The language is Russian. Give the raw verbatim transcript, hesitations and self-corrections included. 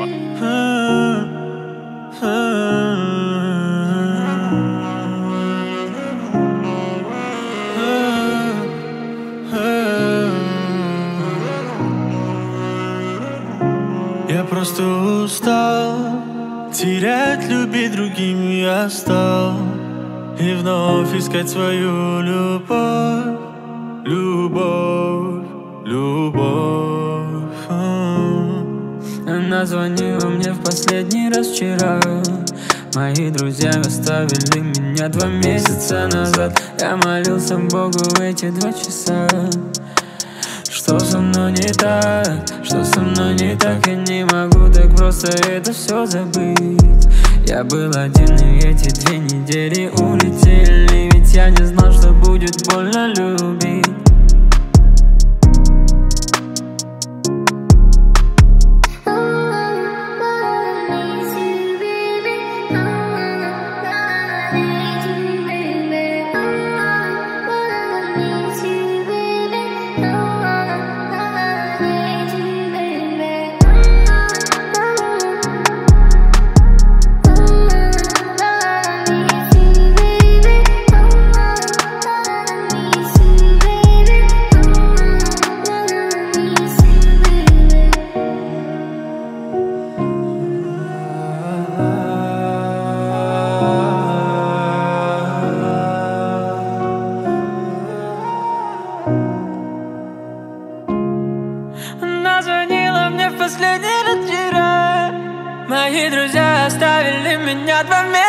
Я просто устал терять, любить другим я стал, и вновь искать свою любовь, любовь, любовь. Она звонила мне в последний раз вчера. Мои друзья оставили меня два месяца назад. Я молился Богу эти два часа. Что со мной не так, что со мной не так? Я не могу так просто это все забыть. Я был один, и эти две недели улетели. Ведь я не знал, что будет больно любить. Она звонила мне в последний раз вчера. Мои друзья оставили меня два месяца